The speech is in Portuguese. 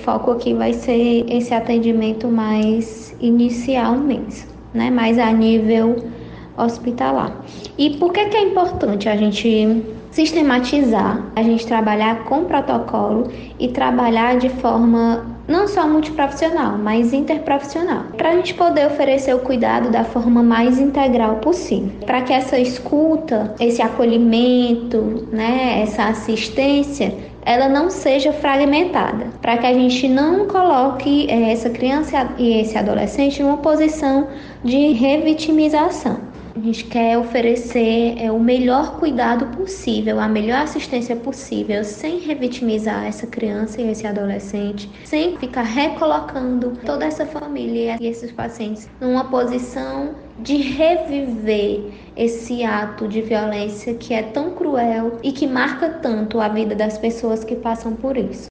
foco aqui vai ser esse atendimento mais inicial mesmo, né? Mais a nível hospitalar. E por que é importante a gente sistematizar, a gente trabalhar com protocolo e trabalhar de forma não só multiprofissional, mas interprofissional, para a gente poder oferecer o cuidado da forma mais integral possível, para que essa escuta, esse acolhimento, né, essa assistência, ela não seja fragmentada, para que a gente não coloque essa criança e esse adolescente numa posição de revitimização. A gente quer oferecer o melhor cuidado possível, a melhor assistência possível, sem revitimizar essa criança e esse adolescente, sem ficar recolocando toda essa família e esses pacientes numa posição de reviver esse ato de violência que é tão cruel e que marca tanto a vida das pessoas que passam por isso.